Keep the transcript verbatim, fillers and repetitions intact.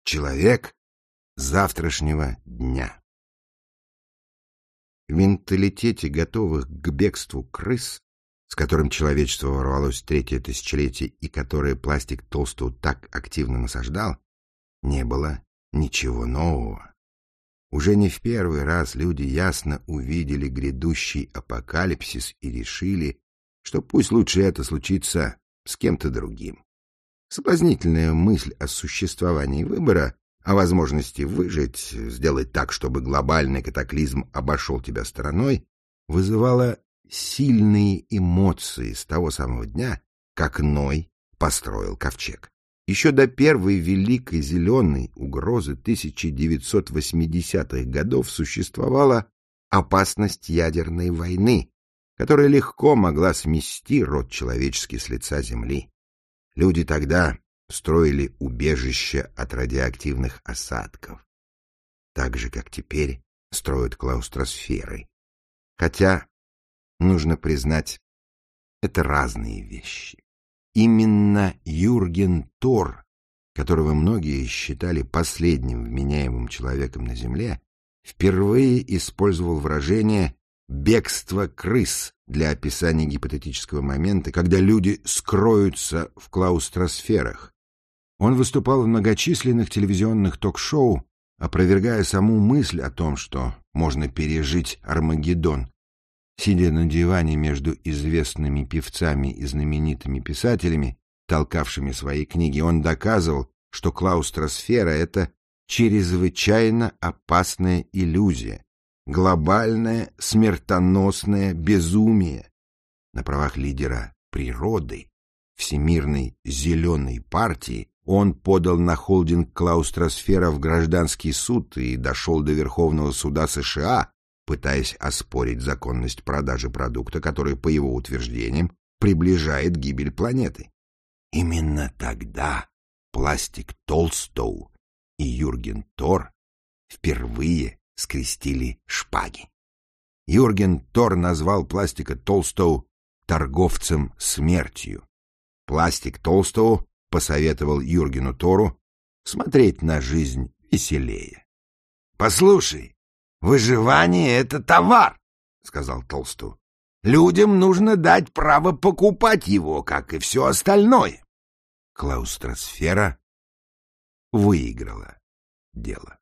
Человек завтрашнего дня. В менталитете готовых к бегству крыс, с которым человечество ворвалось в третье тысячелетие и которое пластик Толстоу так активно насаждал, не было ничего нового. Уже не в первый раз люди ясно увидели грядущий апокалипсис и решили, что пусть лучше это случится с кем-то другим. Соблазнительная мысль о существовании выбора, о возможности выжить, сделать так, чтобы глобальный катаклизм обошел тебя стороной, вызывала сильные эмоции с того самого дня, как Ной построил ковчег. Еще до первой великой зеленой угрозы тысяча девятьсот восьмидесятых годов существовала опасность ядерной войны, которая легко могла смести род человеческий с лица земли. Люди тогда строили убежища от радиоактивных осадков, так же, как теперь строят клаустросферы. Хотя, нужно признать, это разные вещи. Именно Юрген Тор, которого многие считали последним вменяемым человеком на Земле, впервые использовал выражение «бегство крыс» для описания гипотетического момента, когда люди скроются в клаустросферах. Он выступал в многочисленных телевизионных ток-шоу, опровергая саму мысль о том, что можно пережить Армагеддон. Сидя на диване между известными певцами и знаменитыми писателями, толкавшими свои книги, он доказывал, что клаустросфера — это чрезвычайно опасная иллюзия, глобальное смертоносное безумие. На правах лидера природы, Всемирной зеленой партии, он подал на холдинг «Клаустросфера» в гражданский суд и дошел до Верховного суда США, пытаясь оспорить законность продажи продукта, который, по его утверждениям, приближает гибель планеты. Именно тогда пластик Толстоу и Юрген Тор впервые скрестили шпаги. Юрген Тор назвал пластика Толстоу торговцем смертью. Пластик Толстоу посоветовал Юргену Тору смотреть на жизнь веселее. — Послушай, выживание — это товар, — сказал Толстоу. Людям нужно дать право покупать его, как и все остальное. Клаустросфера выиграла дело.